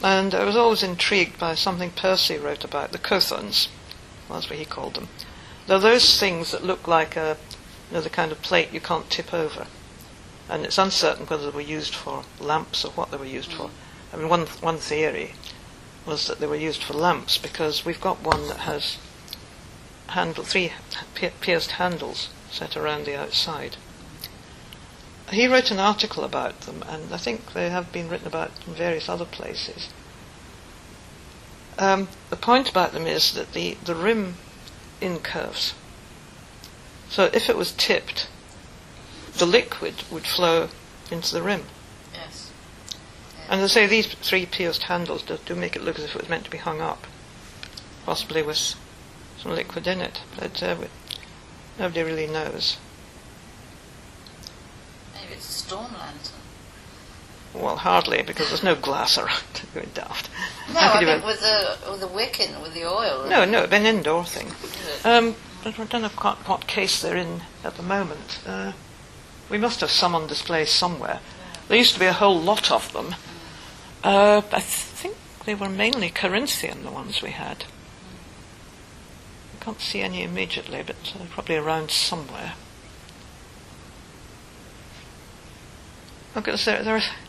And I was always intrigued by something Percy wrote about, the cothons, that's what he called them. They're those things that look like the kind of plate you can't tip over. And it's uncertain whether they were used for lamps or what they were used for. I mean, one theory was that they were used for lamps, because we've got one that has three pierced handles set around the outside. He wrote an article about them, and I think they have been written about in various other places. The point about them is that the rim incurves. So if it was tipped, the liquid would flow into the rim. Yes. And as I say, these three pierced handles do make it look as if it was meant to be hung up, possibly with some liquid in it, but nobody really knows. Maybe it's a storm lantern. Well, hardly, because there's no glass around. Going daft. No, I think with the wick in, with the oil. No, it's an indoor thing. I don't know what case they're in at the moment. We must have some on display somewhere. There used to be a whole lot of them. I think they were mainly Corinthian, the ones we had. I can't see any immediately, but they're probably around somewhere. I'm going to say,